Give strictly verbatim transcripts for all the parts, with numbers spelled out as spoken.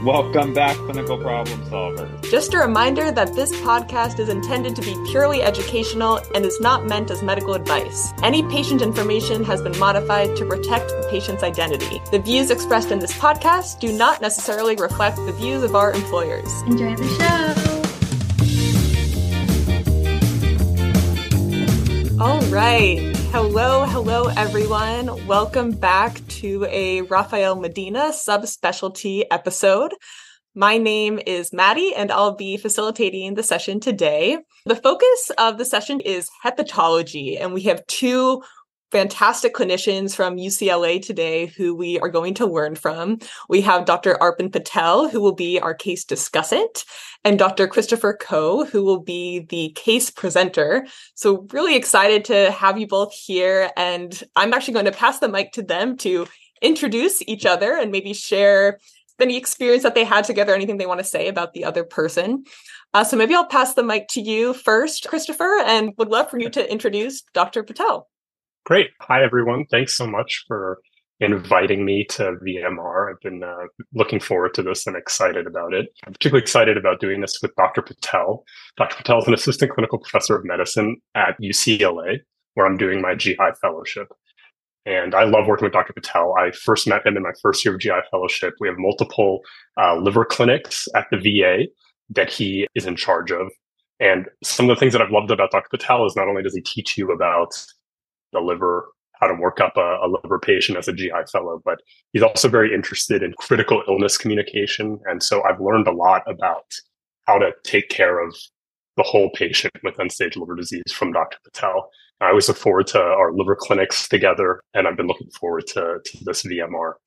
Welcome back, clinical problem solvers. Just a reminder that this podcast is intended to be purely educational and is not meant as medical advice. Any patient information has been modified to protect the patient's identity. The views expressed in this podcast do not necessarily reflect the views of our employers. Enjoy the show! All right. Hello, hello, everyone. Welcome back to a Rafael Medina subspecialty episode. My name is Maddie, and I'll be facilitating the session today. The focus of the session is hepatology, and we have two fantastic clinicians from U C L A today who we are going to learn from. We have Doctor Arpan Patel, who will be our case discussant, and Doctor Christopher Koh, who will be the case presenter. So really excited to have you both here. And I'm actually going to pass the mic to them to introduce each other and maybe share any experience that they had together, anything they want to say about the other person. Uh, so maybe I'll pass the mic to you first, Christopher, and would love for you to introduce Doctor Patel. Great. Hi, everyone. Thanks so much for inviting me to V M R. I've been uh, looking forward to this and excited about it. I'm particularly excited about doing this with Doctor Patel. Doctor Patel is an assistant clinical professor of medicine at U C L A, where I'm doing my G I fellowship. And I love working with Doctor Patel. I first met him in my first year of G I fellowship. We have multiple uh, liver clinics at the V A that he is in charge of. And some of the things that I've loved about Doctor Patel is not only does he teach you about the liver, how to work up a, a liver patient as a G I fellow, but he's also very interested in critical illness communication. And so I've learned a lot about how to take care of the whole patient with end-stage liver disease from Doctor Patel. I always look forward to our liver clinics together, and I've been looking forward to, to this V M R.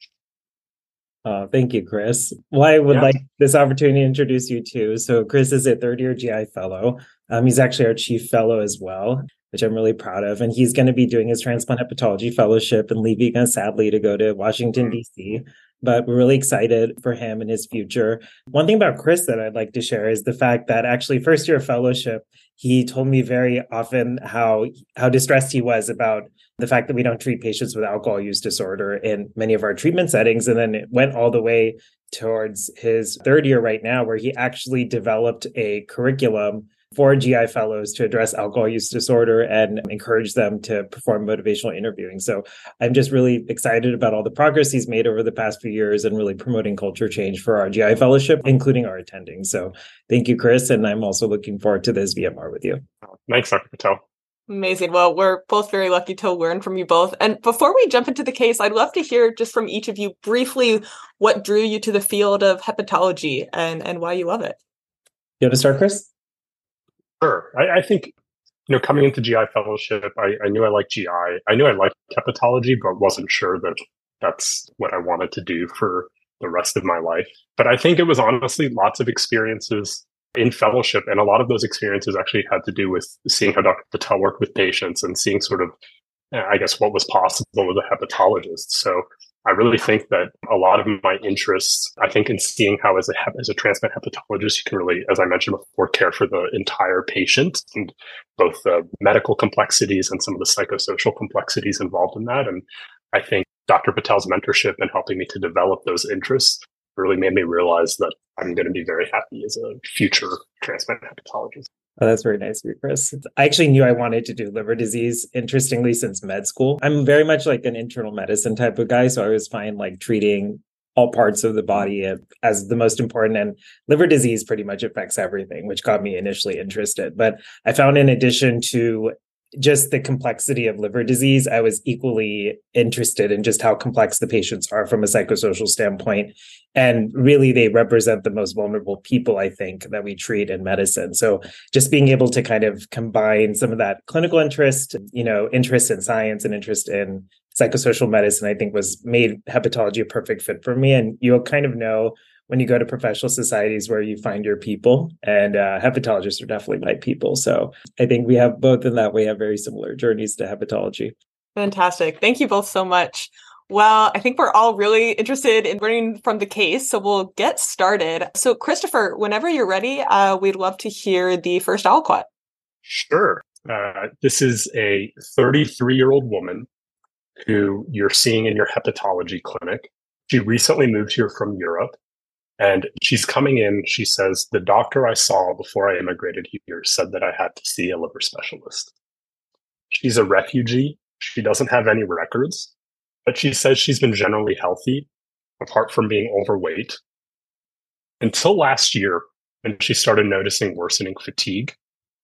Uh, thank you, Chris. Well, I would yeah. like this opportunity to introduce you too. So Chris is a third-year G I fellow. Um, he's actually our chief fellow as well, which I'm really proud of. And he's going to be doing his transplant hepatology fellowship and leaving us sadly to go to Washington, D C. But we're really excited for him and his future. One thing about Chris that I'd like to share is the fact that actually first year fellowship, he told me very often how, how distressed he was about the fact that we don't treat patients with alcohol use disorder in many of our treatment settings. And then it went all the way towards his third year right now, where he actually developed a curriculum for G I fellows to address alcohol use disorder and encourage them to perform motivational interviewing. So I'm just really excited about all the progress he's made over the past few years and really promoting culture change for our G I fellowship, including our attending. So thank you, Chris. And I'm also looking forward to this V M R with you. Thanks, Doctor Patel. Amazing. Well, we're both very lucky to learn from you both. And before we jump into the case, I'd love to hear just from each of you briefly what drew you to the field of hepatology and, and why you love it. You want to start, Chris? Sure. I, I think, you know, coming into G I fellowship, I, I knew I liked G I. I knew I liked hepatology, but wasn't sure that that's what I wanted to do for the rest of my life. But I think it was honestly lots of experiences in fellowship. And a lot of those experiences actually had to do with seeing how Doctor Patel worked with patients and seeing sort of, I guess, what was possible with a hepatologist. So I really think that a lot of my interests, I think in seeing how as a as a transplant hepatologist, you can really, as I mentioned before, care for the entire patient and both the medical complexities and some of the psychosocial complexities involved in that. And I think Doctor Patel's mentorship and helping me to develop those interests really made me realize that I'm going to be very happy as a future transplant hepatologist. Oh, that's very nice of you, Chris. I actually knew I wanted to do liver disease, interestingly, since med school. I'm very much like an internal medicine type of guy, so I always find like treating all parts of the body as the most important. And liver disease pretty much affects everything, which got me initially interested. But I found in addition to just the complexity of liver disease, I was equally interested in just how complex the patients are from a psychosocial standpoint. And really, they represent the most vulnerable people, I think, that we treat in medicine. So just being able to kind of combine some of that clinical interest, you know, interest in science and interest in psychosocial medicine, I think was made hepatology a perfect fit for me. And you'll kind of know when you go to professional societies where you find your people, and uh, hepatologists are definitely my people. So I think we have both in that way have very similar journeys to hepatology. Fantastic. Thank you both so much. Well, I think we're all really interested in learning from the case, so we'll get started. So Christopher, whenever you're ready, uh, we'd love to hear the first aliquot. Sure. Uh, this is a thirty-three-year-old woman who you're seeing in your hepatology clinic. She recently moved here from Europe. And she's coming in. She says, the doctor I saw before I immigrated here said that I had to see a liver specialist. She's a refugee. She doesn't have any records, but she says she's been generally healthy, apart from being overweight, until last year when she started noticing worsening fatigue.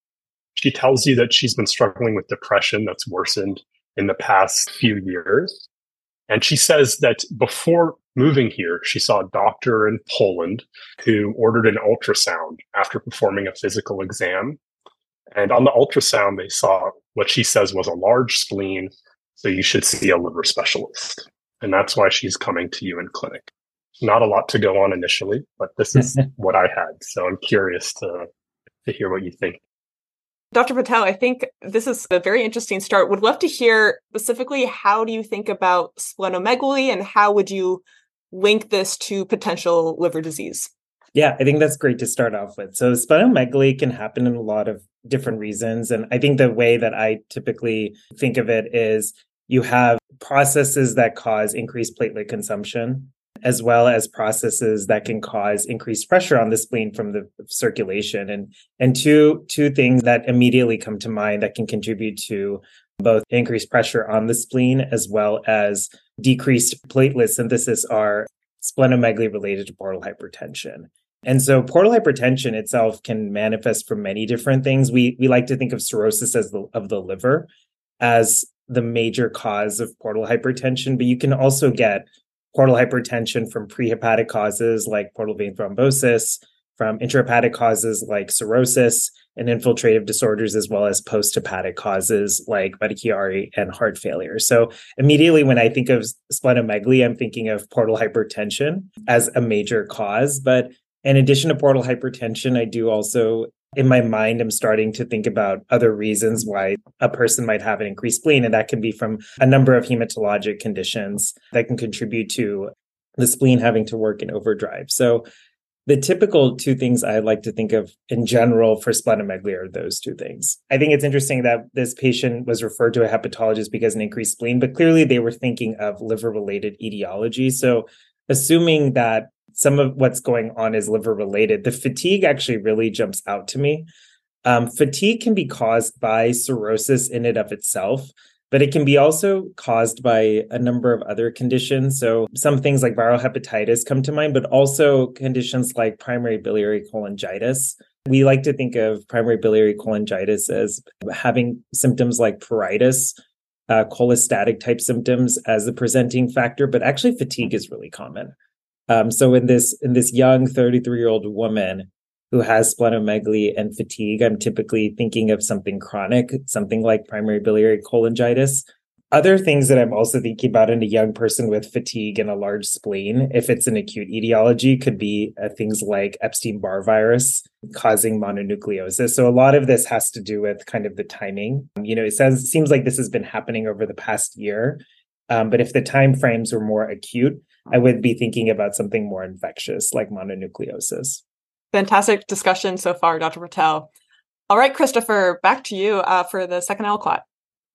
She tells you that she's been struggling with depression that's worsened in the past few years. And she says that before moving here, she saw a doctor in Poland who ordered an ultrasound after performing a physical exam. And on the ultrasound, they saw what she says was a large spleen, so you should see a liver specialist. And that's why she's coming to you in clinic. Not a lot to go on initially, but this is what I had. So I'm curious to, to hear what you think. Doctor Patel, I think this is a very interesting start. Would love to hear specifically, how do you think about splenomegaly and how would you link this to potential liver disease? Yeah, I think that's great to start off with. So splenomegaly can happen in a lot of different reasons. And I think the way that I typically think of it is you have processes that cause increased platelet consumption, as well as processes that can cause increased pressure on the spleen from the circulation. And, and two, two things that immediately come to mind that can contribute to both increased pressure on the spleen as well as decreased platelet synthesis are splenomegaly related to portal hypertension. And so portal hypertension itself can manifest from many different things. We we like to think of cirrhosis as the, of the liver as the major cause of portal hypertension, but you can also get portal hypertension from prehepatic causes like portal vein thrombosis, from intrahepatic causes like cirrhosis and infiltrative disorders, as well as post-hepatic causes like Budd-Chiari and heart failure. So immediately when I think of splenomegaly, I'm thinking of portal hypertension as a major cause. But in addition to portal hypertension, I do also, in my mind, I'm starting to think about other reasons why a person might have an increased spleen. And that can be from a number of hematologic conditions that can contribute to the spleen having to work in overdrive. So the typical two things I like to think of in general for splenomegaly are those two things. I think it's interesting that this patient was referred to a hepatologist because of an increased spleen, but clearly they were thinking of liver-related etiology. So assuming that some of what's going on is liver-related, the fatigue actually really jumps out to me. Um, fatigue can be caused by cirrhosis in and of itself, but it can be also caused by a number of other conditions. So some things like viral hepatitis come to mind, but also conditions like primary biliary cholangitis. We like to think of primary biliary cholangitis as having symptoms like pruritus, uh, cholestatic type symptoms as the presenting factor, but actually fatigue is really common. Um, so in this in this young thirty-three-year-old woman who has splenomegaly and fatigue, I'm typically thinking of something chronic, something like primary biliary cholangitis. Other things that I'm also thinking about in a young person with fatigue and a large spleen, if it's an acute etiology, could be uh, things like Epstein-Barr virus causing mononucleosis. So a lot of this has to do with kind of the timing. You know, it says, it seems like this has been happening over the past year. Um, but if the time frames were more acute, I would be thinking about something more infectious like mononucleosis. Fantastic discussion so far, Doctor Patel. All right, Christopher, back to you uh, for the second L CLAT.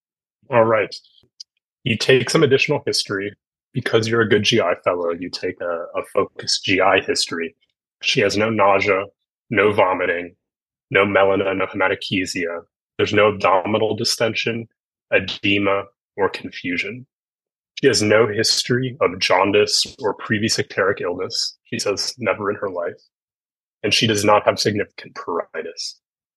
All right. You take some additional history. Because you're a good G I fellow, you take a, a focused G I history. She has no nausea, no vomiting, no melena, no hematochezia. There's no abdominal distension, edema, or confusion. She has no history of jaundice or previous icteric illness. She says never in her life. And she does not have significant pruritus.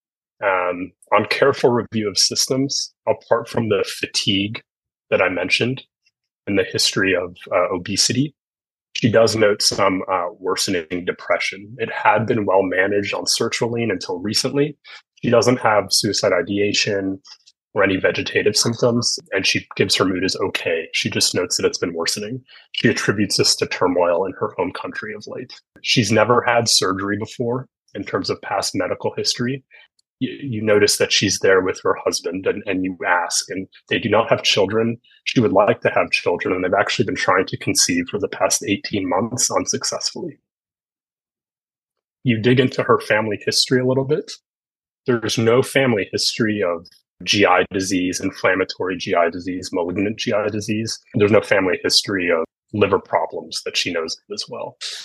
Um, on careful review of systems, apart from the fatigue that I mentioned and the history of uh, obesity, she does note some uh, worsening depression. It had been well managed on sertraline until recently. She doesn't have suicide ideation or any vegetative symptoms, and she gives her mood as okay. She just notes that it's been worsening. She attributes this to turmoil in her home country of late. She's never had surgery before in terms of past medical history. You, you notice that she's there with her husband, and, and you ask, and they do not have children. She would like to have children, and they've actually been trying to conceive for the past eighteen months unsuccessfully. You dig into her family history a little bit. There's no family history of G I disease, inflammatory G I disease, malignant G I disease. There's no family history of liver problems that she knows of as well.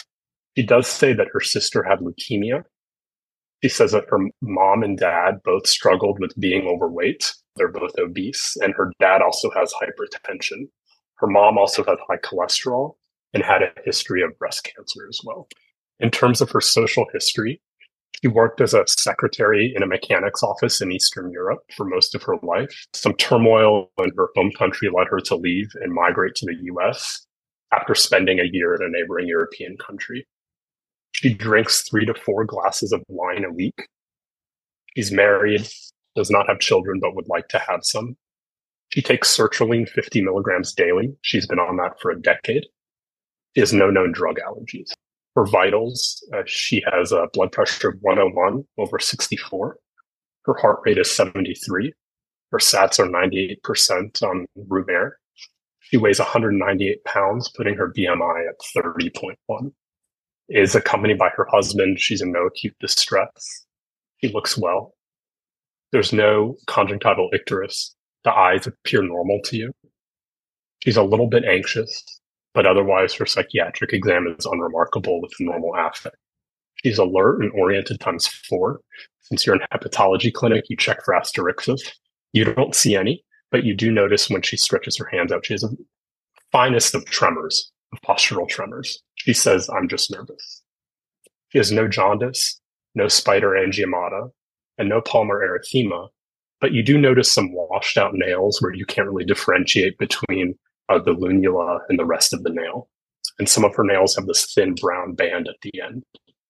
She does say that her sister had leukemia. She says that her mom and dad both struggled with being overweight. They're both obese, and her dad also has hypertension. Her mom also has high cholesterol and had a history of breast cancer as well. In terms of her social history, she worked as a secretary in a mechanic's office in Eastern Europe for most of her life. Some turmoil in her home country led her to leave and migrate to the U S after spending a year in a neighboring European country. She drinks three to four glasses of wine a week. She's married, does not have children, but would like to have some. She takes sertraline fifty milligrams daily. She's been on that for a decade. She has no known drug allergies. Her vitals, uh, she has a blood pressure of one oh one over sixty-four. Her heart rate is seventy-three. Her sats are ninety-eight percent on Rumer. She weighs one hundred ninety-eight pounds, putting her B M I at thirty point one. Is accompanied by her husband. She's in no acute distress. She looks well. There's no conjunctival icterus. The eyes appear normal to you. She's a little bit anxious, but otherwise her psychiatric exam is unremarkable with normal affect. She's alert and oriented times four. Since you're in a hepatology clinic, you check for asterixis. You don't see any, but you do notice when she stretches her hands out, she has a finest of tremors, of postural tremors. She says, I'm just nervous. She has no jaundice, no spider angiomata, and no palmar erythema, but you do notice some washed out nails where you can't really differentiate between uh, the lunula and the rest of the nail. And some of her nails have this thin brown band at the end.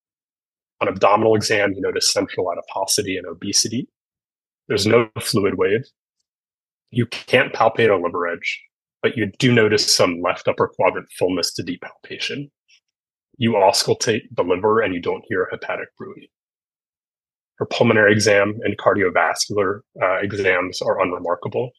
On abdominal exam, you notice central adiposity and obesity. There's no fluid wave. You can't palpate a liver edge, but you do notice some left upper quadrant fullness to depalpation. You auscultate the liver and you don't hear a hepatic bruit. Her pulmonary exam and cardiovascular uh, exams are unremarkable.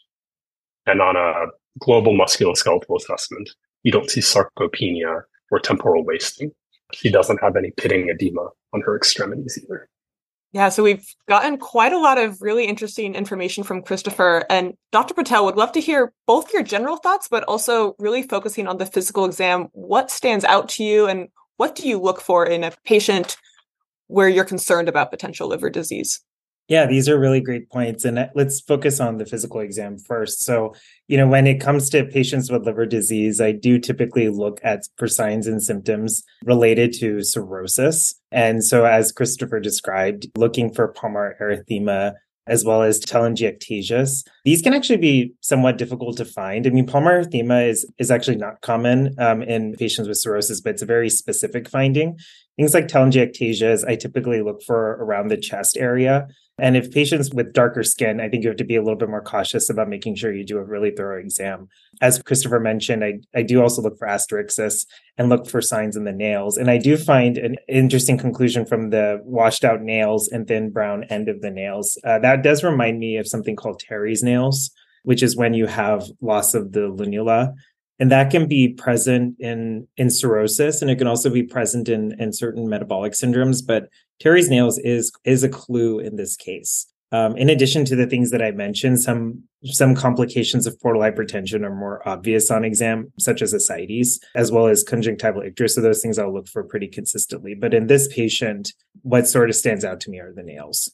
And on a global musculoskeletal assessment, you don't see sarcopenia or temporal wasting. She doesn't have any pitting edema on her extremities either. Yeah, so we've gotten quite a lot of really interesting information from Christopher. And Doctor Patel, would love to hear both your general thoughts, but also really focusing on the physical exam. What stands out to you and what do you look for in a patient where you're concerned about potential liver disease? Yeah, these are really great points. And let's focus on the physical exam first. So, you know, when it comes to patients with liver disease, I do typically look at for signs and symptoms related to cirrhosis. And so as Christopher described, looking for palmar erythema, as well as telangiectasias. These can actually be somewhat difficult to find. I mean, palmar erythema is, is actually not common um, in patients with cirrhosis, but it's a very specific finding. Things like telangiectasias, I typically look for around the chest area. And if patients with darker skin, I think you have to be a little bit more cautious about making sure you do a really thorough exam. As Christopher mentioned, I, I do also look for asterixis and look for signs in the nails. And I do find an interesting conclusion from the washed out nails and thin brown end of the nails. Uh, that does remind me of something called Terry's nails, which is when you have loss of the lunula. And that can be present in, in cirrhosis, and it can also be present in, in certain metabolic syndromes. But Terry's nails is, is a clue in this case. Um, in addition to the things that I mentioned, some, some complications of portal hypertension are more obvious on exam, such as ascites, as well as conjunctival icterus. So those things I'll look for pretty consistently. But in this patient, what sort of stands out to me are the nails.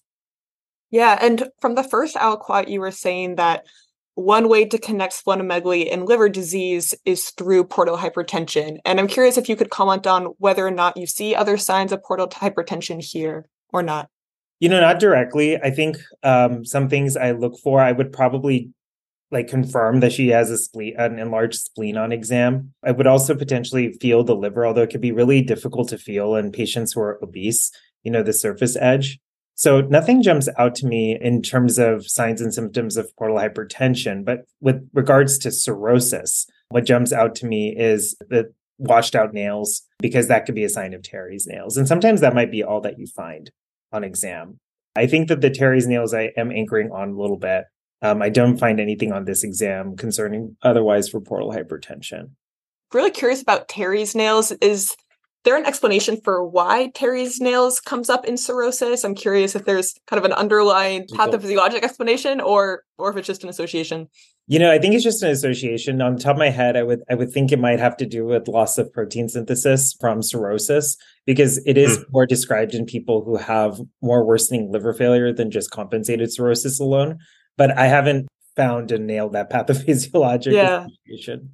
Yeah, and from the first aliquot, you were saying that one way to connect splenomegaly and liver disease is through portal hypertension. And I'm curious if you could comment on whether or not you see other signs of portal hypertension here or not. You know, not directly. I think um, some things I look for, I would probably like confirm that she has a spleen, an enlarged spleen on exam. I would also potentially feel the liver, although it could be really difficult to feel in patients who are obese, you know, the surface edge. So nothing jumps out to me in terms of signs and symptoms of portal hypertension. But with regards to cirrhosis, what jumps out to me is the washed out nails, because that could be a sign of Terry's nails. And sometimes that might be all that you find on exam. I think that the Terry's nails I am anchoring on a little bit. Um, I don't find anything on this exam concerning otherwise for portal hypertension. Really curious about Terry's nails. Is there an explanation for why Terry's nails comes up in cirrhosis? I'm curious if there's kind of an underlying pathophysiologic explanation or or if it's just an association. You know, I think it's just an association. On the top of my head, I would I would think it might have to do with loss of protein synthesis from cirrhosis, because it is Mm. more described in people who have more worsening liver failure than just compensated cirrhosis alone. But I haven't found and nailed that pathophysiologic Yeah. association.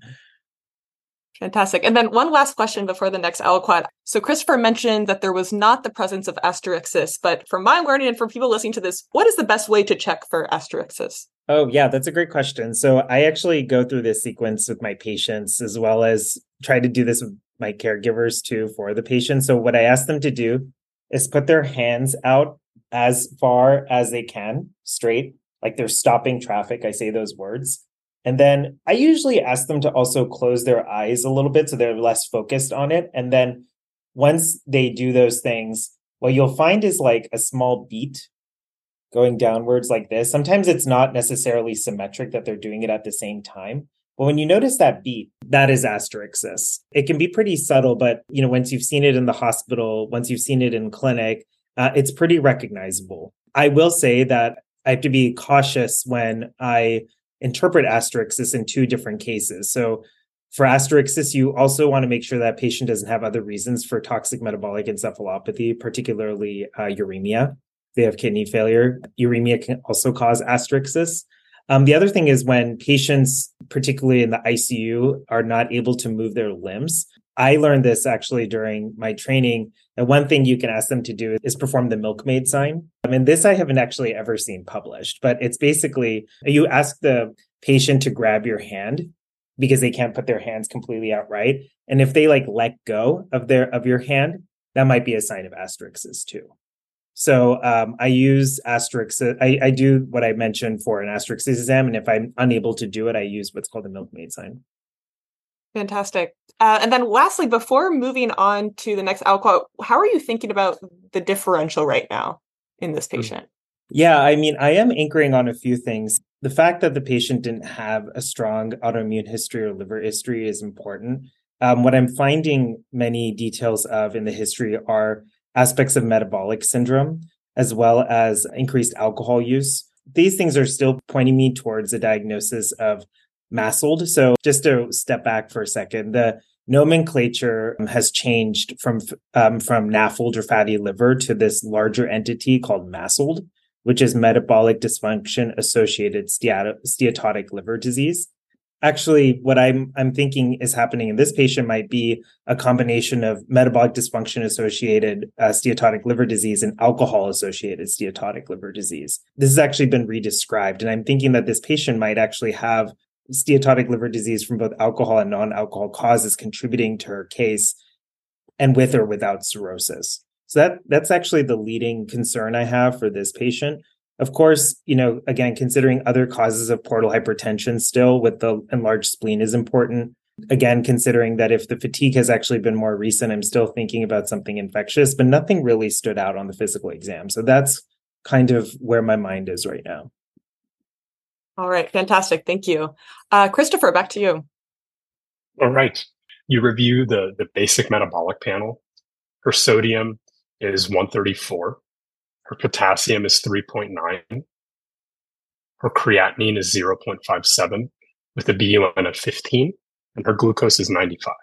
Fantastic. And then one last question before the next aliquot. So Christopher mentioned that there was not the presence of asterixis, but from my learning and from people listening to this, what is the best way to check for asterixis? Oh, yeah, that's a great question. So I actually go through this sequence with my patients, as well as try to do this with my caregivers too for the patient. So what I ask them to do is put their hands out as far as they can, straight, like they're stopping traffic. I say those words. And then I usually ask them to also close their eyes a little bit so they're less focused on it. And then once they do those things, what you'll find is like a small beat going downwards like this. Sometimes it's not necessarily symmetric that they're doing it at the same time. But when you notice that beat, that is asterixis. It can be pretty subtle, but you know, once you've seen it in the hospital, once you've seen it in clinic, uh, it's pretty recognizable. I will say that I have to be cautious when I interpret asterixis in two different cases. So for asterixis, you also want to make sure that patient doesn't have other reasons for toxic metabolic encephalopathy, particularly uh, uremia. They have kidney failure. Uremia can also cause asterixis. Um, the other thing is when patients, particularly in the I C U, are not able to move their limbs. I learned this actually during my training. And one thing you can ask them to do is perform the milkmaid sign. I mean, this I haven't actually ever seen published, but it's basically you ask the patient to grab your hand because they can't put their hands completely outright. And if they like let go of their of your hand, that might be a sign of asterixis too. So um, I use asterixis. I, I do what I mentioned for an asterixis exam. And if I'm unable to do it, I use what's called the milkmaid sign. Fantastic. Uh, and then lastly, before moving on to the next aliquot, how are you thinking about the differential right now in this patient? Yeah, I mean, I am anchoring on a few things. The fact that the patient didn't have a strong autoimmune history or liver history is important. Um, what I'm finding many details of in the history are aspects of metabolic syndrome, as well as increased alcohol use. These things are still pointing me towards a diagnosis of MASLD. So just to step back for a second, the nomenclature has changed from um, from NAFLD or fatty liver to this larger entity called MASLD, which is metabolic dysfunction associated steatotic liver disease. Actually, what I'm I'm thinking is happening in this patient might be a combination of metabolic dysfunction associated uh, steatotic liver disease and alcohol associated steatotic liver disease. This has actually been redescribed, and I'm thinking that this patient might actually have steatotic liver disease from both alcohol and non-alcohol causes contributing to her case, and with or without cirrhosis. So that that's actually the leading concern I have for this patient. Of course, you know, again, considering other causes of portal hypertension still with the enlarged spleen is important. Again, considering that if the fatigue has actually been more recent, I'm still thinking about something infectious, but nothing really stood out on the physical exam. So that's kind of where my mind is right now. All right. Fantastic. Thank you. Uh, Christopher, back to you. All right. You review the, the basic metabolic panel. Her sodium is one thirty-four. Her potassium is three point nine. Her creatinine is zero point five seven with a B U N of fifteen, and her glucose is ninety-five.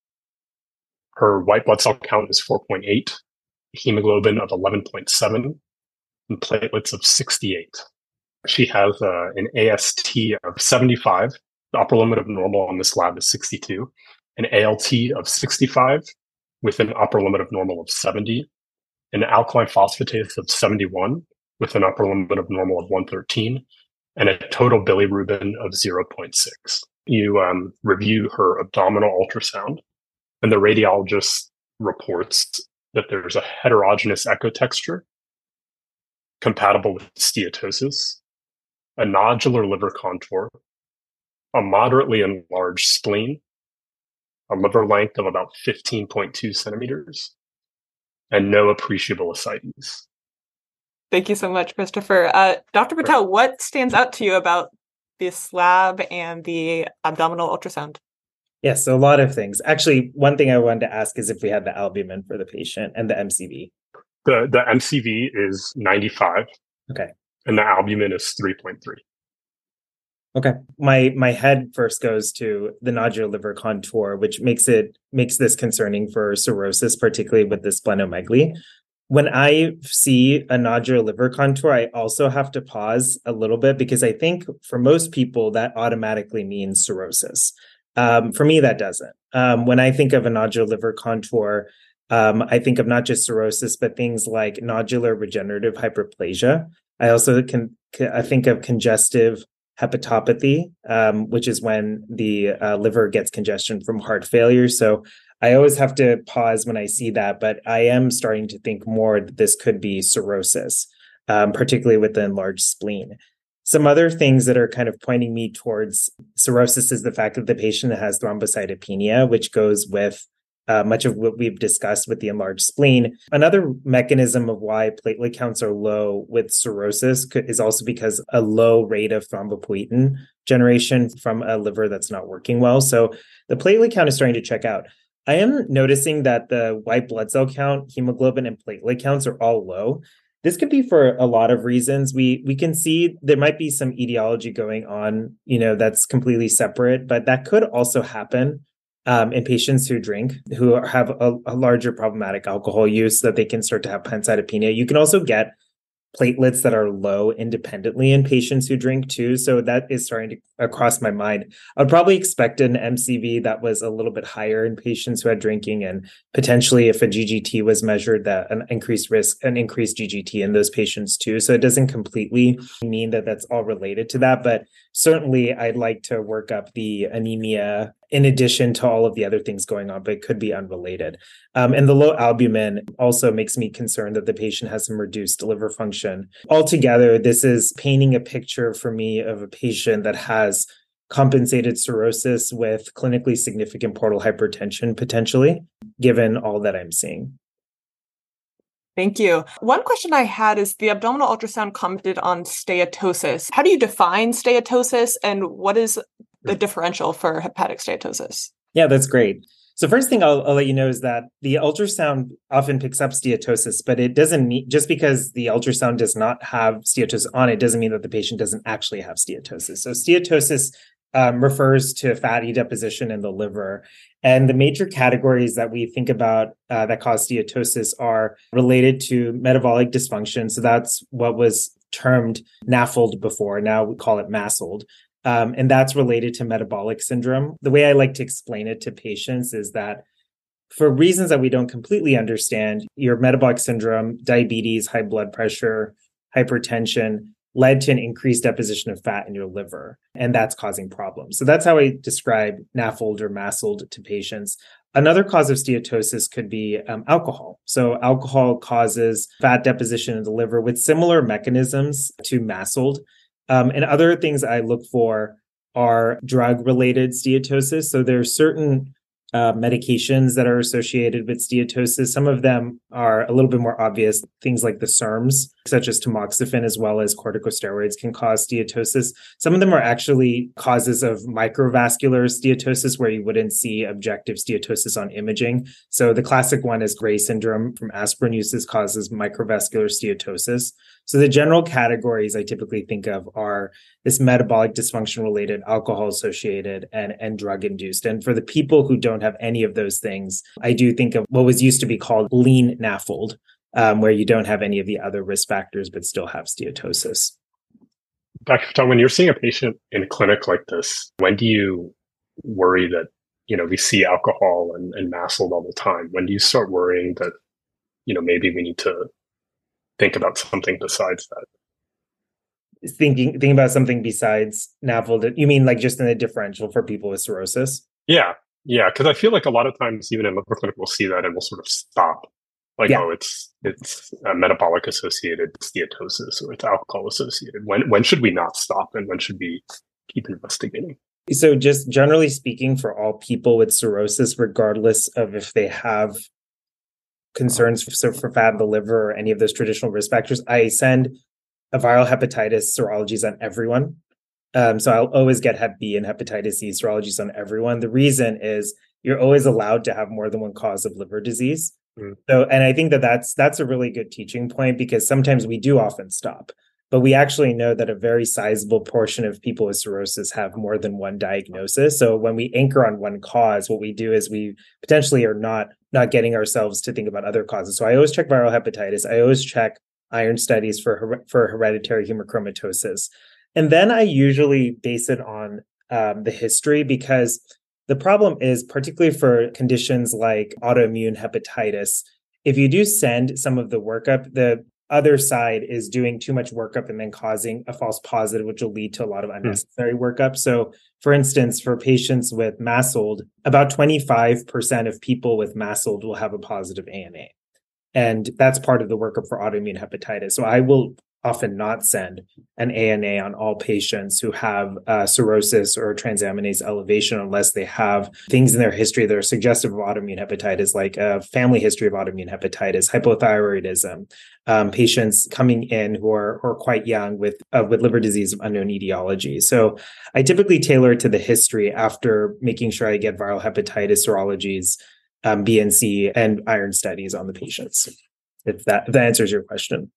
Her white blood cell count is four point eight, hemoglobin of eleven point seven, and platelets of sixty-eight. She has uh, an A S T of seventy-five. The upper limit of normal on this lab is sixty-two. An A L T of sixty-five with an upper limit of normal of seventy. An alkaline phosphatase of seventy-one with an upper limit of normal of one thirteen, and a total bilirubin of zero point six. You um, review her abdominal ultrasound, and the radiologist reports that there's a heterogeneous echo texture compatible with steatosis, a nodular liver contour, a moderately enlarged spleen, a liver length of about fifteen point two centimeters, and no appreciable ascites. Thank you so much, Christopher. Uh, Doctor Patel, what stands out to you about this lab and the abdominal ultrasound? Yes, so a lot of things. Actually, one thing I wanted to ask is if we had the albumin for the patient and the M C V. The the M C V is ninety-five. Okay. And the albumin is three point three. Okay. My my head first goes to the nodular liver contour, which makes it makes this concerning for cirrhosis, particularly with the splenomegaly. When I see a nodular liver contour, I also have to pause a little bit because I think for most people that automatically means cirrhosis. Um, for me, that doesn't. Um, when I think of a nodular liver contour, um, I think of not just cirrhosis, but things like nodular regenerative hyperplasia. I also can I think of congestive hepatopathy, um, which is when the uh, liver gets congestion from heart failure. So I always have to pause when I see that, but I am starting to think more that this could be cirrhosis, um, particularly with the enlarged spleen. Some other things that are kind of pointing me towards cirrhosis is the fact that the patient has thrombocytopenia, which goes with uh, much of what we've discussed with the enlarged spleen. Another mechanism of why platelet counts are low with cirrhosis could, is also because a low rate of thrombopoietin generation from a liver that's not working well. So the platelet count is starting to check out. I am noticing that the white blood cell count, hemoglobin, and platelet counts are all low. This could be for a lot of reasons. We we can see there might be some etiology going on, you know, that's completely separate, but that could also happen um, in patients who drink, who have a, a larger problematic alcohol use, that they can start to have pancytopenia. You can also get platelets that are low independently in patients who drink too. So that is starting to uh, cross my mind. I'd probably expect an M C V that was a little bit higher in patients who had drinking, and potentially if a G G T was measured, that an increased risk, an increased G G T in those patients too. So it doesn't completely mean that that's all related to that, but certainly I'd like to work up the anemia in addition to all of the other things going on, but it could be unrelated. Um, and the low albumin also makes me concerned that the patient has some reduced liver function. Altogether, this is painting a picture for me of a patient that has compensated cirrhosis with clinically significant portal hypertension, potentially, given all that I'm seeing. Thank you. One question I had is the abdominal ultrasound commented on steatosis. How do you define steatosis, and what is the differential for hepatic steatosis? Yeah, that's great. So first thing I'll, I'll let you know is that the ultrasound often picks up steatosis, but it doesn't mean, just because the ultrasound does not have steatosis on it doesn't mean that the patient doesn't actually have steatosis. So steatosis um, refers to fatty deposition in the liver. And the major categories that we think about uh, that cause steatosis are related to metabolic dysfunction. So that's what was termed NAFLD before. Now we call it MASLD. Um, and that's related to metabolic syndrome. The way I like to explain it to patients is that for reasons that we don't completely understand, your metabolic syndrome, diabetes, high blood pressure, hypertension led to an increased deposition of fat in your liver, and that's causing problems. So that's how I describe NAFLD or MASLD to patients. Another cause of steatosis could be um, alcohol. So alcohol causes fat deposition in the liver with similar mechanisms to MASLD. Um, and other things I look for are drug-related steatosis. So there are certain uh, medications that are associated with steatosis. Some of them are a little bit more obvious. Things like the S E R Ms, such as tamoxifen, as well as corticosteroids, can cause steatosis. Some of them are actually causes of microvascular steatosis, where you wouldn't see objective steatosis on imaging. So the classic one is Gray syndrome from aspirin uses causes microvascular steatosis. So the general categories I typically think of are this metabolic dysfunction related, alcohol associated, and, and drug induced. And for the people who don't have any of those things, I do think of what was used to be called lean NAFLD, um, where you don't have any of the other risk factors, but still have steatosis. Doctor Patel, when you're seeing a patient in a clinic like this, when do you worry that, you know, we see alcohol and, and MASLD all the time? When do you start worrying that, you know, maybe we need to think about something besides that? Thinking thinking about something besides NAFLD, you mean like just in the differential for people with cirrhosis? Yeah, yeah, because I feel like a lot of times, even in liver clinic, we'll see that and we'll sort of stop. Like, yeah. oh, it's it's a metabolic associated steatosis, or it's alcohol associated. When when should we not stop, and when should we keep investigating? So just generally speaking, for all people with cirrhosis, regardless of if they have concerns for, for fat in the liver or any of those traditional risk factors, I send a viral hepatitis serologies on everyone. Um, so I'll always get Hep B and hepatitis C serologies on everyone. The reason is you're always allowed to have more than one cause of liver disease. Mm. So, and I think that that's that's a really good teaching point, because sometimes we do often stop. But we actually know that a very sizable portion of people with cirrhosis have more than one diagnosis. So when we anchor on one cause, what we do is we potentially are not, not getting ourselves to think about other causes. So I always check viral hepatitis. I always check iron studies for, her- for hereditary hemochromatosis. And then I usually base it on um, the history, because the problem is, particularly for conditions like autoimmune hepatitis, if you do send some of the workup, the other side is doing too much workup and then causing a false positive, which will lead to a lot of unnecessary mm. workup. So, for instance, for patients with MASLD, about twenty-five percent of people with MASLD will have a positive A N A. And that's part of the workup for autoimmune hepatitis. So I will often not send an A N A on all patients who have uh, cirrhosis or transaminase elevation unless they have things in their history that are suggestive of autoimmune hepatitis, like a family history of autoimmune hepatitis, hypothyroidism, um, patients coming in who are, who are quite young with uh, with liver disease of unknown etiology. So I typically tailor it to the history after making sure I get viral hepatitis serologies, um, B N C, and iron studies on the patients, if that, if that answers your question.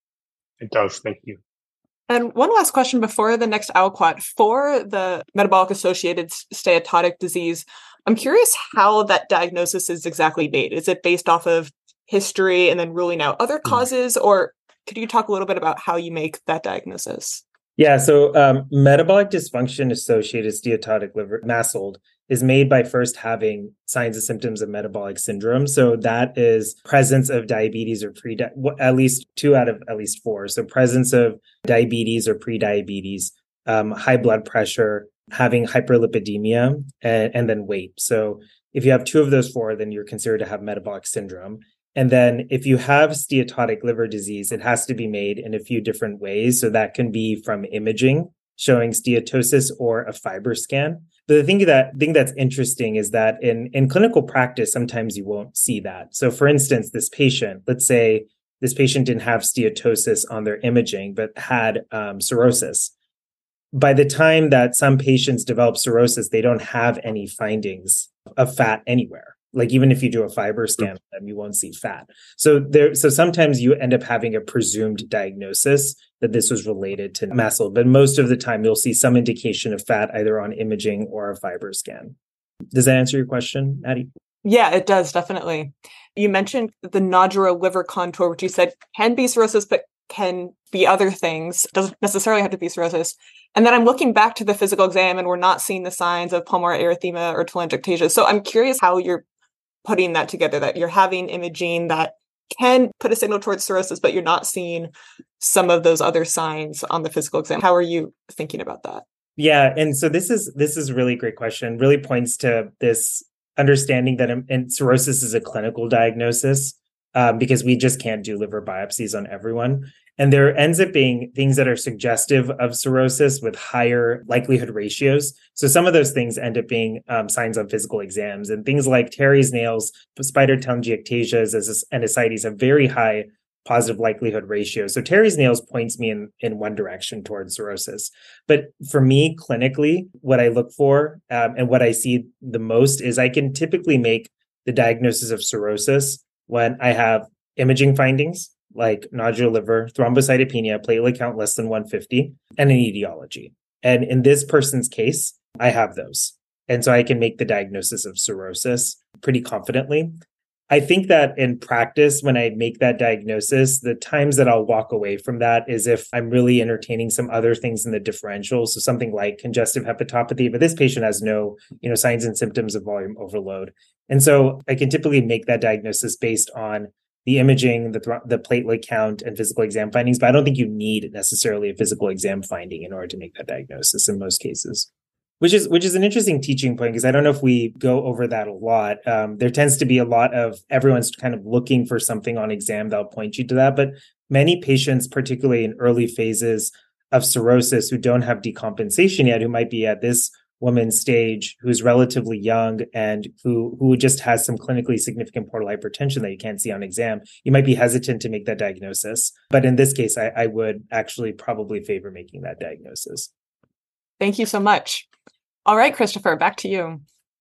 It does. Thank you. And one last question before the next aliquot. For the metabolic associated steatotic disease, I'm curious how that diagnosis is exactly made. Is it based off of history and then ruling out other causes? Mm. Or could you talk a little bit about how you make that diagnosis? Yeah, so um, metabolic dysfunction associated steatotic liver, MASLD, is made by first having signs and symptoms of metabolic syndrome. So that is presence of diabetes or pre, at least two out of at least four. So presence of diabetes or pre-diabetes, um, high blood pressure, having hyperlipidemia, and, and then weight. So if you have two of those four, then you're considered to have metabolic syndrome. And then if you have steatotic liver disease, it has to be made in a few different ways. So that can be from imaging showing steatosis or a fiber scan. But the thing that thing that's interesting is that in, in clinical practice, sometimes you won't see that. So for instance, this patient, let's say this patient didn't have steatosis on their imaging, but had um, cirrhosis. By the time that some patients develop cirrhosis, they don't have any findings of fat anywhere. Like even if you do a fiber scan of them, you won't see fat. So there, so sometimes you end up having a presumed diagnosis that this was related to MASLD, but most of the time you'll see some indication of fat either on imaging or a fiber scan. Does that answer your question, Maddie? Yeah, it does, definitely. You mentioned the nodular liver contour, which you said can be cirrhosis, but can be other things. Doesn't necessarily have to be cirrhosis. And then I'm looking back to the physical exam and we're not seeing the signs of pulmonary erythema or telangiectasia. So I'm curious how you're putting that together, that you're having imaging that can put a signal towards cirrhosis, but you're not seeing some of those other signs on the physical exam. How are you thinking about that? Yeah. And so this is, this is a really great question. Really points to this understanding that and cirrhosis is a clinical diagnosis um, because we just can't do liver biopsies on everyone. And there ends up being things that are suggestive of cirrhosis with higher likelihood ratios. So some of those things end up being um, signs on physical exams, and things like Terry's nails, spider telangiectasias, and ascites have very high positive likelihood ratios. So Terry's nails points me in, in one direction towards cirrhosis. But for me, clinically, what I look for um, and what I see the most is I can typically make the diagnosis of cirrhosis when I have imaging findings, like nodular liver, thrombocytopenia, platelet count less than one fifty, and an etiology. And in this person's case, I have those. And so I can make the diagnosis of cirrhosis pretty confidently. I think that in practice, when I make that diagnosis, the times that I'll walk away from that is if I'm really entertaining some other things in the differential. So something like congestive hepatopathy, but this patient has no, you know, signs and symptoms of volume overload. And so I can typically make that diagnosis based on the imaging, the th- the platelet count, and physical exam findings. But I don't think you need necessarily a physical exam finding in order to make that diagnosis in most cases. Which is which is an interesting teaching point, because I don't know if we go over that a lot. Um, there tends to be a lot of everyone's kind of looking for something on exam that'll point you to that. But many patients, particularly in early phases of cirrhosis who don't have decompensation yet, who might be at this woman's stage, who's relatively young and who who just has some clinically significant portal hypertension that you can't see on exam, you might be hesitant to make that diagnosis. But in this case, I, I would actually probably favor making that diagnosis. Thank you so much. All right, Christopher, back to you. All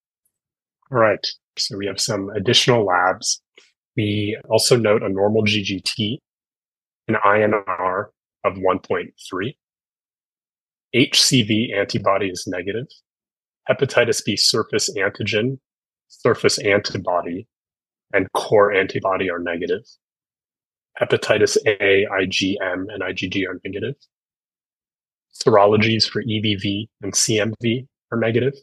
right. So we have some additional labs. We also note a normal G G T, an I N R, of one point three. H C V antibody is negative. Hepatitis B surface antigen, surface antibody, and core antibody are negative. Hepatitis A, IgM, and IgG are negative. Serologies for E B V and C M V are negative.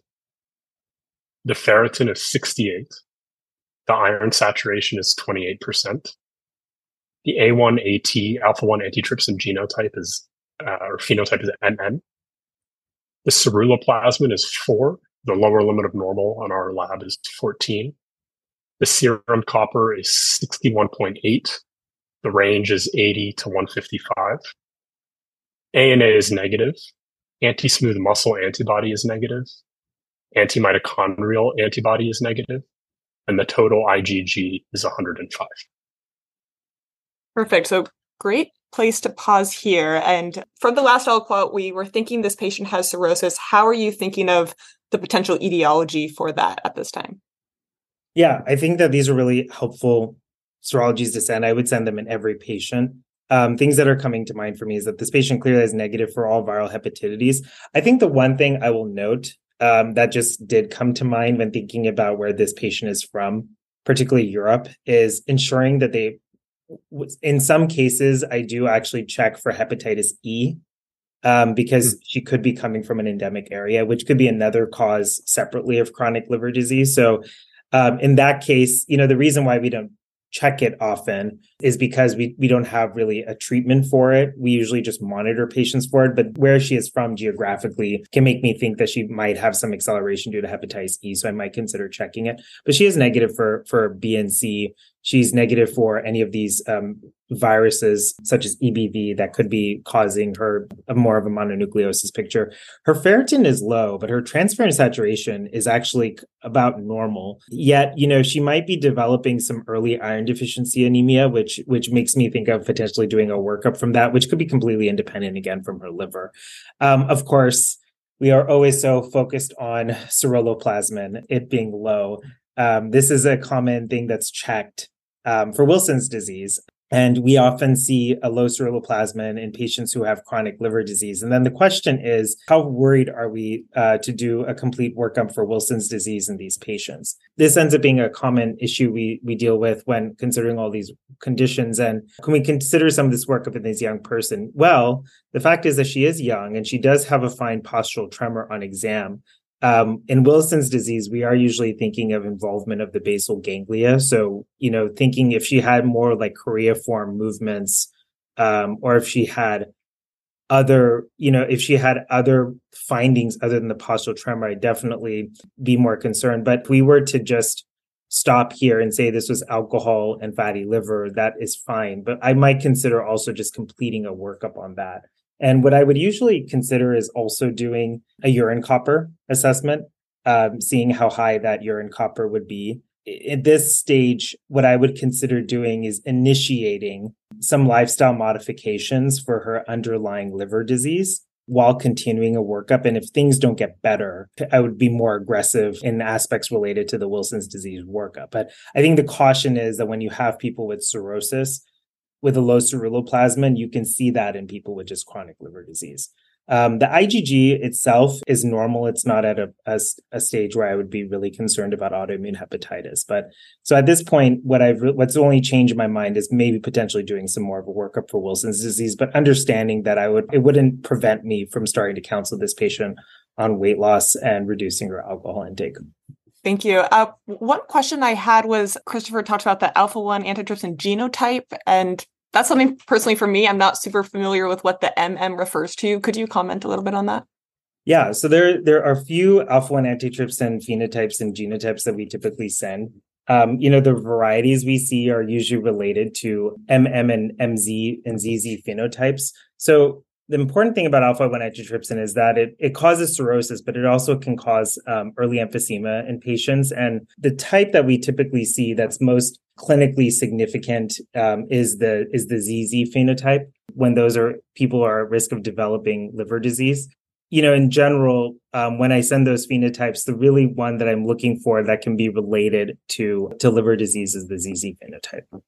The ferritin is sixty-eight. The iron saturation is twenty-eight percent. The A one A T alpha one antitrypsin genotype is, uh, or phenotype is M M. The ceruloplasmin is four. The lower limit of normal on our lab is fourteen. The serum copper is sixty-one point eight. The range is eighty to one fifty-five. A N A is negative. Anti-smooth muscle antibody is negative. Antimitochondrial antibody is negative. And the total IgG is one hundred five. Perfect. So great place to pause here. And from the last quote, we were thinking this patient has cirrhosis. How are you thinking of the potential etiology for that at this time? Yeah, I think that these are really helpful serologies to send. I would send them in every patient. Um, things that are coming to mind for me is that this patient clearly is negative for all viral hepatitides. I think the one thing I will note um, that just did come to mind when thinking about where this patient is from, particularly Europe, is ensuring that they, in some cases, I do actually check for hepatitis E um, because mm-hmm. she could be coming from an endemic area, which could be another cause separately of chronic liver disease. So um, in that case, you know, the reason why we don't check it often is because we, we don't have really a treatment for it. We usually just monitor patients for it, but where she is from geographically can make me think that she might have some acceleration due to hepatitis E. So I might consider checking it, but she is negative for, for B and C. She's negative for any of these um, viruses such as E B V that could be causing her a more of a mononucleosis picture. Her ferritin is low, but her transferrin saturation is actually about normal. Yet, you know, she might be developing some early iron deficiency anemia, which which makes me think of potentially doing a workup from that, which could be completely independent again from her liver. Um, of course, we are always so focused on ceruloplasmin, it being low. Um, this is a common thing that's checked um, for Wilson's disease. And we often see a low ceruloplasmin in patients who have chronic liver disease. And then the question is, how worried are we uh, to do a complete workup for Wilson's disease in these patients? This ends up being a common issue we we deal with when considering all these conditions. And can we consider some of this workup in this young person? Well, the fact is that she is young and she does have a fine postural tremor on exam. Um, in Wilson's disease, we are usually thinking of involvement of the basal ganglia. So, you know, thinking if she had more like choreiform movements, um, or if she had other, you know, if she had other findings other than the postural tremor, I'd definitely be more concerned. But if we were to just stop here and say this was alcohol and fatty liver, that is fine. But I might consider also just completing a workup on that. And what I would usually consider is also doing a urine copper assessment, um, seeing how high that urine copper would be. At this stage, what I would consider doing is initiating some lifestyle modifications for her underlying liver disease while continuing a workup. And if things don't get better, I would be more aggressive in aspects related to the Wilson's disease workup. But I think the caution is that when you have people with cirrhosis, with a low ceruloplasmin, you can see that in people with just chronic liver disease. Um, the IgG itself is normal. It's not at a, a, a stage where I would be really concerned about autoimmune hepatitis. But so at this point, what I've re- what's only changed in my mind is maybe potentially doing some more of a workup for Wilson's disease, but understanding that I would it wouldn't prevent me from starting to counsel this patient on weight loss and reducing her alcohol intake. Thank you. Uh, one question I had was, Christopher talked about the alpha one antitrypsin genotype, and that's something personally for me, I'm not super familiar with what the M M refers to. Could you comment a little bit on that? Yeah, so there, there are a few alpha one antitrypsin phenotypes and genotypes that we typically send. Um, you know, the varieties we see are usually related to M M and M Z and Z Z phenotypes. So the important thing about alpha one antitrypsin is that it, it causes cirrhosis, but it also can cause um, early emphysema in patients. And the type that we typically see that's most clinically significant um, is the is the Z Z phenotype, when those are people are at risk of developing liver disease. You know, in general, um, when I send those phenotypes, the really one that I'm looking for that can be related to, to liver disease is the Z Z phenotype.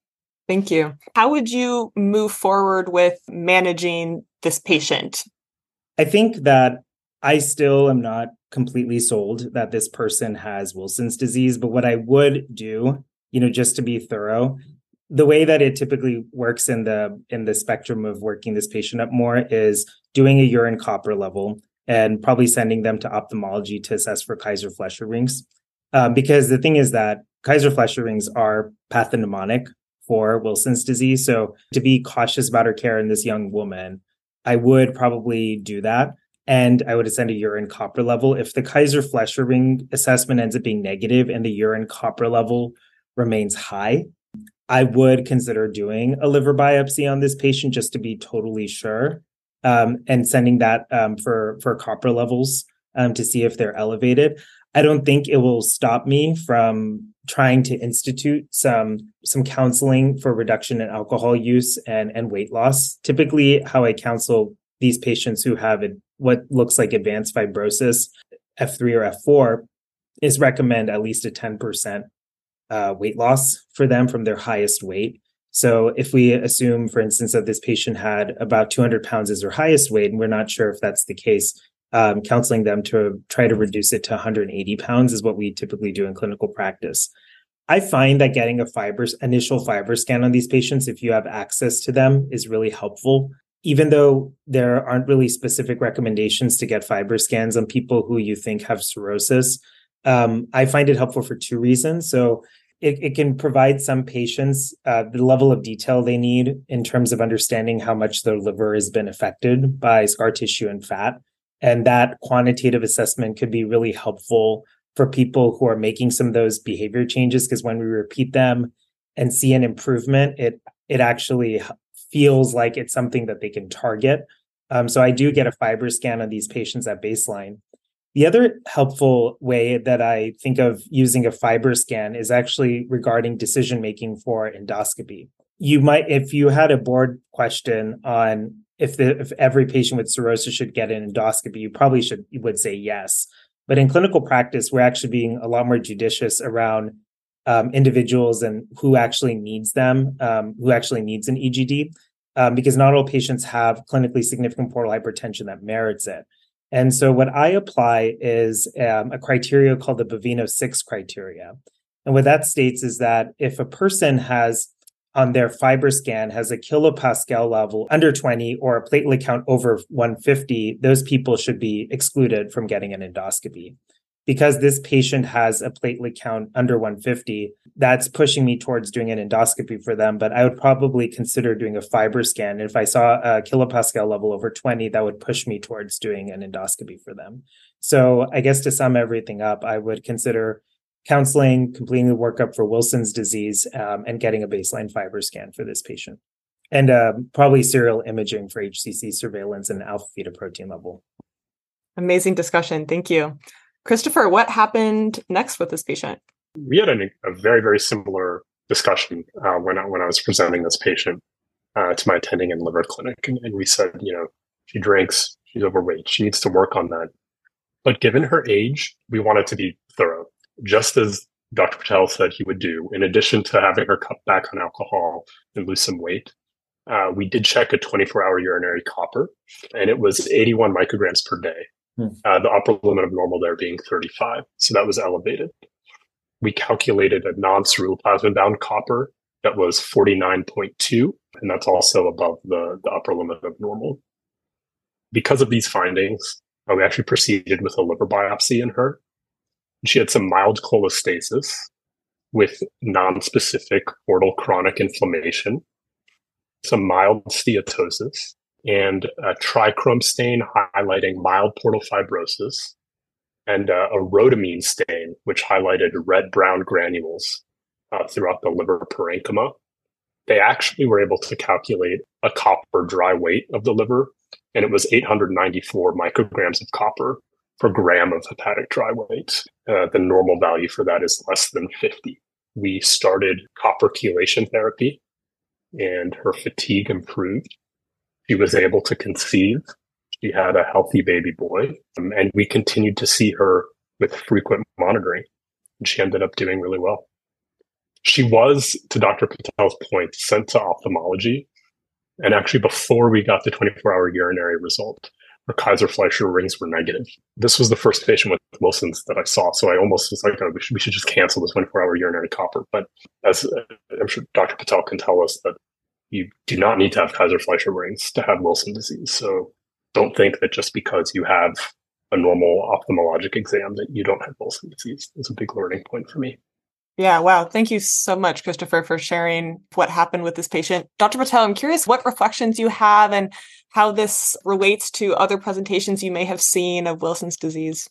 Thank you. How would you move forward with managing this patient? I think that I still am not completely sold that this person has Wilson's disease, but what I would do, you know, just to be thorough, the way that it typically works in the in the spectrum of working this patient up more is doing a urine copper level and probably sending them to ophthalmology to assess for Kaiser-Fleischer rings. Um, because the thing is that Kaiser-Fleischer rings are pathognomonic for Wilson's disease. So to be cautious about her care in this young woman, I would probably do that. And I would send a urine copper level. If the Kaiser-Fleischer ring assessment ends up being negative and the urine copper level remains high, I would consider doing a liver biopsy on this patient just to be totally sure, um, and sending that um, for, for copper levels um, to see if they're elevated. I don't think it will stop me from trying to institute some some counseling for reduction in alcohol use and, and weight loss. Typically, how I counsel these patients who have what looks like advanced fibrosis, F three or F four, is recommend at least a ten percent uh, weight loss for them from their highest weight. So if we assume, for instance, that this patient had about two hundred pounds as their highest weight, and we're not sure if that's the case, um, counseling them to try to reduce it to one hundred eighty pounds is what we typically do in clinical practice. I find that getting a fibers, initial fiber scan on these patients, if you have access to them, is really helpful. Even though there aren't really specific recommendations to get fiber scans on people who you think have cirrhosis, um, I find it helpful for two reasons. So it, it can provide some patients uh, the level of detail they need in terms of understanding how much their liver has been affected by scar tissue and fat. And that quantitative assessment could be really helpful for people who are making some of those behavior changes, because when we repeat them and see an improvement, it it actually feels like it's something that they can target. Um, so I do get a fiber scan of these patients at baseline. The other helpful way that I think of using a fiber scan is actually regarding decision-making for endoscopy. You might, if you had a board question on if the if every patient with cirrhosis should get an endoscopy, you probably should you would say yes. But in clinical practice, we're actually being a lot more judicious around um, individuals and who actually needs them, um, who actually needs an E G D, um, because not all patients have clinically significant portal hypertension that merits it. And so what I apply is um, a criteria called the Baveno six criteria. And what that states is that if a person has on their fiber scan has a kilopascal level under twenty or a platelet count over one hundred fifty, those people should be excluded from getting an endoscopy. Because this patient has a platelet count under one hundred fifty, that's pushing me towards doing an endoscopy for them, but I would probably consider doing a fiber scan. If I saw a kilopascal level over twenty, that would push me towards doing an endoscopy for them. So I guess to sum everything up, I would consider counseling, completing the workup for Wilson's disease, um, and getting a baseline fiber scan for this patient. And uh, probably serial imaging for H C C surveillance and alpha fetoprotein level. Amazing discussion. Thank you. Christopher, what happened next with this patient? We had a, a very, very similar discussion uh, when, I, when I was presenting this patient uh, to my attending in liver clinic. And, and we said, you know, she drinks, she's overweight, she needs to work on that. But given her age, we wanted to be thorough. Just as Doctor Patel said he would do, in addition to having her cut back on alcohol and lose some weight, uh, we did check a twenty-four hour urinary copper, and it was eighty-one micrograms per day. Hmm. Uh, the upper limit of normal there being thirty-five. So that was elevated. We calculated a non-ceruloplasmin-bound copper that was forty-nine point two, and that's also above the, the upper limit of normal. Because of these findings, uh, we actually proceeded with a liver biopsy in her. She had some mild cholestasis with non-specific portal chronic inflammation, some mild steatosis, and a trichrome stain highlighting mild portal fibrosis, and uh, a rhodamine stain, which highlighted red-brown granules uh, throughout the liver parenchyma. They actually were able to calculate a copper dry weight of the liver, and it was eight hundred ninety-four micrograms of copper per gram of hepatic dry weight. Uh, the normal value for that is less than fifty. We started copper chelation therapy, and her fatigue improved. She was able to conceive. She had a healthy baby boy, um, and we continued to see her with frequent monitoring. And she ended up doing really well. She was, to Doctor Patel's point, sent to ophthalmology. And actually, before we got the twenty-four hour urinary result, her Kaiser-Fleischer rings were negative. This was the first patient with Wilson's that I saw. So I almost was like, oh, we, should, we should just cancel the twenty-four hour urinary copper. But as uh, I'm sure Doctor Patel can tell us, that you do not need to have Kaiser-Fleischer rings to have Wilson disease. So don't think that just because you have a normal ophthalmologic exam that you don't have Wilson disease. It's a big learning point for me. Yeah, wow. Thank you so much, Christopher, for sharing what happened with this patient. Doctor Patel, I'm curious what reflections you have and how this relates to other presentations you may have seen of Wilson's disease.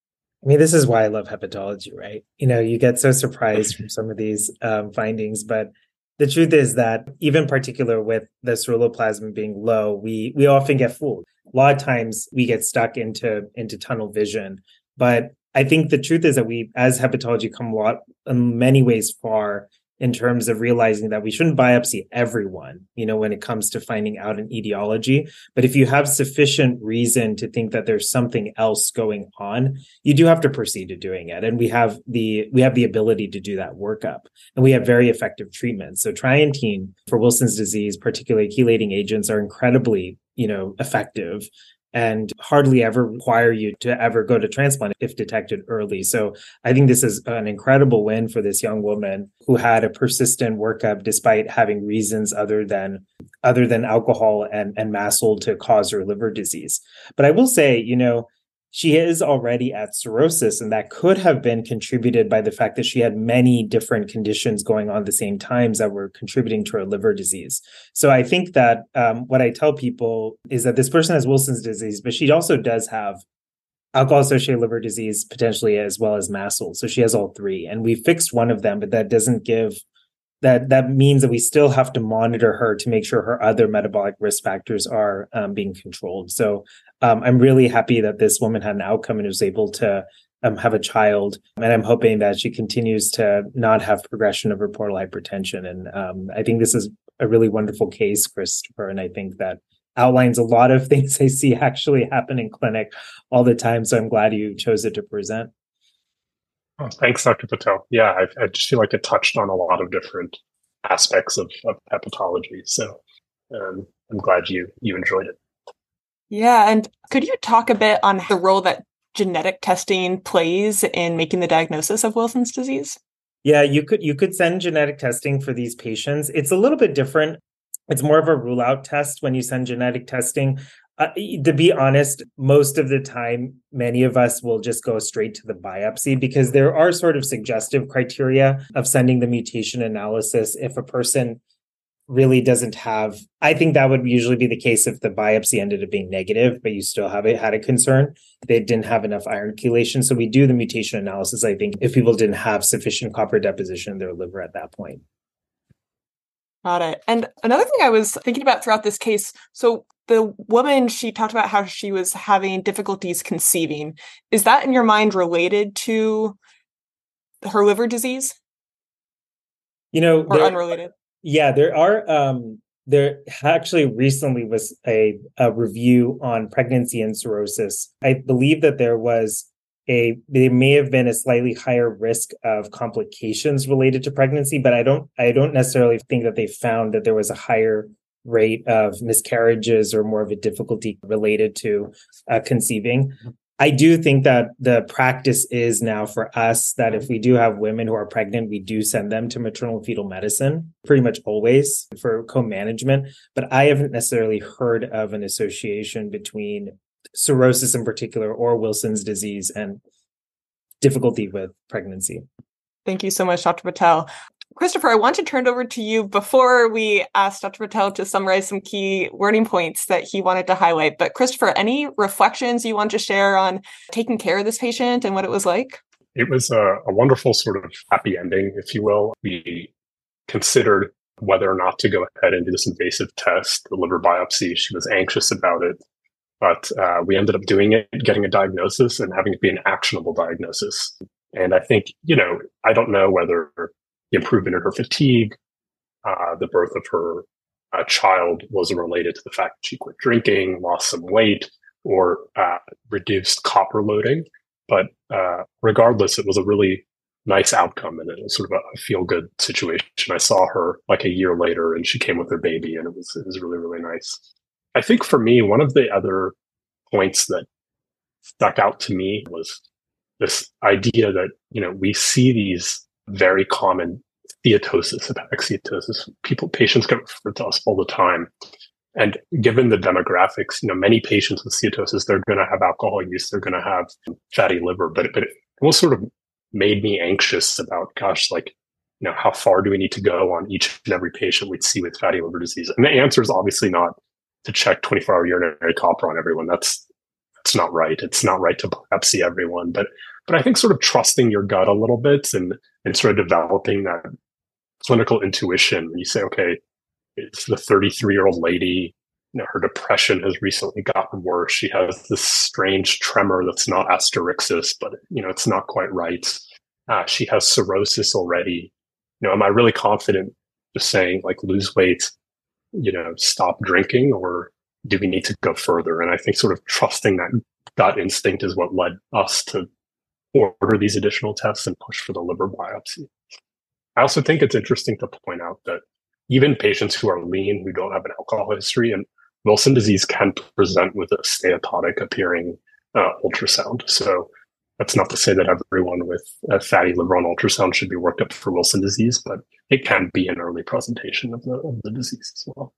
I mean, this is why I love hepatology, right? You know, you get so surprised from some of these um, findings, but the truth is that even particular with the ceruloplasmin being low, we we often get fooled. A lot of times we get stuck into into tunnel vision, but I think the truth is that we, as hepatology, come a lot, in many ways, far in terms of realizing that we shouldn't biopsy everyone, you know, when it comes to finding out an etiology. But if you have sufficient reason to think that there's something else going on, you do have to proceed to doing it. And we have the we have the ability to do that workup. And we have very effective treatments. So trientine for Wilson's disease, particularly chelating agents, are incredibly, you know, effective and hardly ever require you to ever go to transplant if detected early. So I think this is an incredible win for this young woman who had a persistent workup despite having reasons other than other than alcohol and, and mast cell to cause her liver disease. But I will say, you know, she is already at cirrhosis, and that could have been contributed by the fact that she had many different conditions going on at the same times that were contributing to her liver disease. So I think that um, what I tell people is that this person has Wilson's disease, but she also does have alcohol-associated liver disease potentially, as well as mast cell. So she has all three, and we fixed one of them, but that doesn't give that that means that we still have to monitor her to make sure her other metabolic risk factors are um, being controlled. So um, I'm really happy that this woman had an outcome and was able to um, have a child. And I'm hoping that she continues to not have progression of her portal hypertension. And um, I think this is a really wonderful case, Christopher. And I think that outlines a lot of things I see actually happen in clinic all the time. So I'm glad you chose it to present. Oh, thanks, Doctor Patel. Yeah, I, I just feel like it touched on a lot of different aspects of, of hepatology. So um, I'm glad you you enjoyed it. Yeah, and could you talk a bit on the role that genetic testing plays in making the diagnosis of Wilson's disease? Yeah, you could you could send genetic testing for these patients. It's a little bit different. It's more of a rule out test when you send genetic testing. Uh, to be honest, most of the time, many of us will just go straight to the biopsy because there are sort of suggestive criteria of sending the mutation analysis if a person really doesn't have. I think that would usually be the case if the biopsy ended up being negative, but you still have it, had a concern. They didn't have enough iron chelation. So we do the mutation analysis, I think, if people didn't have sufficient copper deposition in their liver at that point. Got it. And another thing I was thinking about throughout this case, so the woman, she talked about how she was having difficulties conceiving. Is that in your mind related to her liver disease? You know, or there, unrelated? Yeah, there are. Um, there actually recently was a, a review on pregnancy and cirrhosis. I believe that there was a there may have been a slightly higher risk of complications related to pregnancy, but I don't I don't necessarily think that they found that there was a higher rate of miscarriages or more of a difficulty related to uh, conceiving. I do think that the practice is now for us that if we do have women who are pregnant, we do send them to maternal fetal medicine pretty much always for co-management. But I haven't necessarily heard of an association between cirrhosis in particular or Wilson's disease and difficulty with pregnancy. Thank you so much, Doctor Patel. Christopher, I want to turn it over to you before we ask Doctor Patel to summarize some key wording points that he wanted to highlight. But Christopher, any reflections you want to share on taking care of this patient and what it was like? It was a, a wonderful sort of happy ending, if you will. We considered whether or not to go ahead and do this invasive test, the liver biopsy. She was anxious about it, but uh, we ended up doing it, getting a diagnosis and having it be an actionable diagnosis. And I think, you know, I don't know whether the improvement in her fatigue, uh, the birth of her uh, child was related to the fact that she quit drinking, lost some weight, or uh, reduced copper loading. But uh, regardless, it was a really nice outcome, and it was sort of a feel good situation. I saw her like a year later, and she came with her baby, and it was it was really really nice. I think for me, one of the other points that stuck out to me was this idea that, you know, we see these very common steatosis, hepatic steatosis. People, patients get referred to us all the time. And given the demographics, you know, many patients with steatosis, they're going to have alcohol use, they're going to have fatty liver, but, but it almost sort of made me anxious about, gosh, like, you know, how far do we need to go on each and every patient we'd see with fatty liver disease? And the answer is obviously not to check twenty-four hour urinary copper on everyone. That's, that's not right. It's not right to biopsy everyone, but, but I think sort of trusting your gut a little bit and, and sort of developing that clinical intuition when you say, okay, it's the thirty-three year old lady, you know, her depression has recently gotten worse. She has this strange tremor that's not asterixis, but, you know, it's not quite right. Uh, she has cirrhosis already. You know, am I really confident just saying like lose weight, you know, stop drinking, or do we need to go further? And I think sort of trusting that gut instinct is what led us to order these additional tests and push for the liver biopsy. I also think it's interesting to point out that even patients who are lean, who don't have an alcohol history, and Wilson disease can present with a steatotic appearing uh, ultrasound. So that's not to say that everyone with a fatty liver on ultrasound should be worked up for Wilson disease, but it can be an early presentation of the, of the disease as well.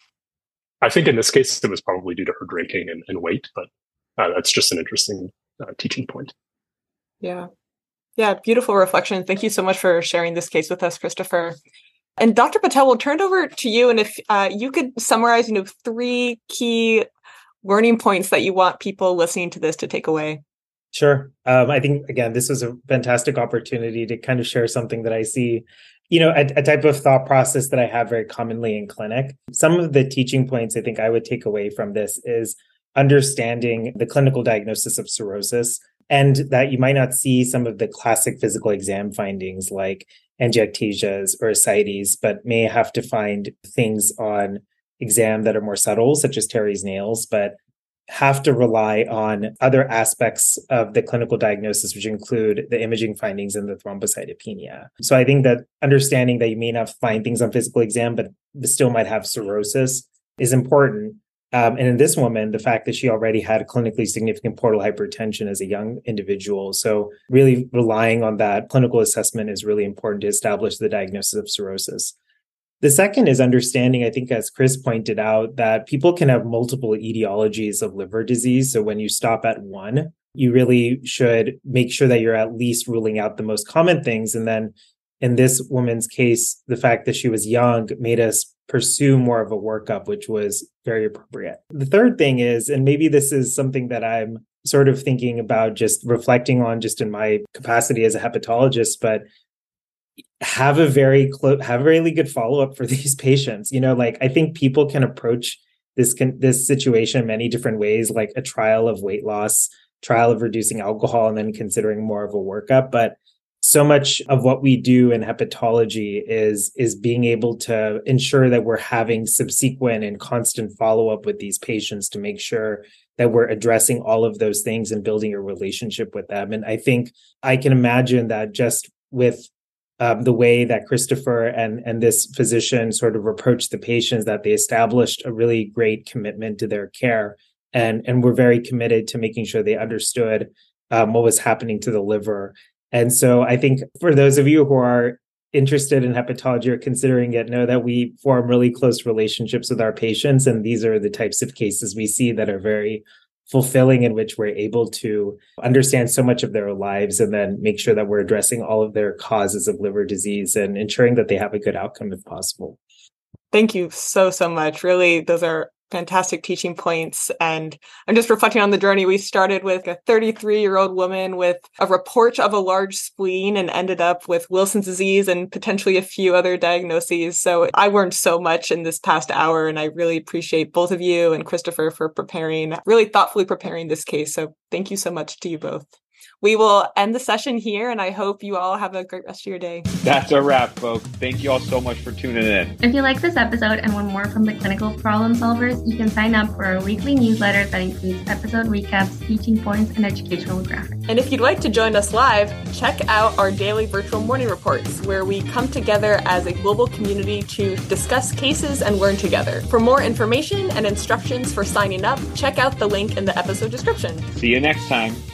I think in this case, it was probably due to her drinking and, and weight, but uh, that's just an interesting uh, teaching point. Yeah. Yeah. Beautiful reflection. Thank you so much for sharing this case with us, Christopher. And Doctor Patel, we'll turn it over to you. And if uh, you could summarize, you know, three key learning points that you want people listening to this to take away. Sure. Um, I think, again, this was a fantastic opportunity to kind of share something that I see, you know, a, a type of thought process that I have very commonly in clinic. Some of the teaching points I think I would take away from this is understanding the clinical diagnosis of cirrhosis, and that you might not see some of the classic physical exam findings like angiectasias or ascites, but may have to find things on exam that are more subtle, such as Terry's nails, but have to rely on other aspects of the clinical diagnosis, which include the imaging findings and the thrombocytopenia. So I think that understanding that you may not find things on physical exam, but still might have cirrhosis is important. Um, and in this woman, the fact that she already had clinically significant portal hypertension as a young individual. So really relying on that clinical assessment is really important to establish the diagnosis of cirrhosis. The second is understanding, I think, as Chris pointed out, that people can have multiple etiologies of liver disease. So when you stop at one, you really should make sure that you're at least ruling out the most common things. And then in this woman's case, the fact that she was young made us pursue more of a workup, which was very appropriate. The third thing is, and maybe this is something that I'm sort of thinking about just reflecting on just in my capacity as a hepatologist, but have a very close, have a really good follow-up for these patients. You know, like I think people can approach this can, this situation many different ways, like a trial of weight loss, trial of reducing alcohol, and then considering more of a workup. But so much of what we do in hepatology is, is being able to ensure that we're having subsequent and constant follow-up with these patients to make sure that we're addressing all of those things and building a relationship with them. And I think I can imagine that just with um, the way that Christopher and, and this physician sort of approached the patients, that they established a really great commitment to their care. And, and we're very committed to making sure they understood um, what was happening to the liver. And so I think for those of you who are interested in hepatology or considering it, know that we form really close relationships with our patients. And these are the types of cases we see that are very fulfilling, in which we're able to understand so much of their lives and then make sure that we're addressing all of their causes of liver disease and ensuring that they have a good outcome if possible. Thank you so, so much. Really, those are fantastic teaching points. And I'm just reflecting on the journey. We started with a thirty-three year old woman with a report of a large spleen and ended up with Wilson's disease and potentially a few other diagnoses. So I learned so much in this past hour, and I really appreciate both of you and Christopher for preparing, really thoughtfully preparing this case. So thank you so much to you both. We will end the session here, and I hope you all have a great rest of your day. That's a wrap, folks. Thank you all so much for tuning in. If you like this episode and want more from the clinical problem solvers, you can sign up for our weekly newsletter that includes episode recaps, teaching points, and educational graphics. And if you'd like to join us live, check out our daily virtual morning reports, where we come together as a global community to discuss cases and learn together. For more information and instructions for signing up, check out the link in the episode description. See you next time.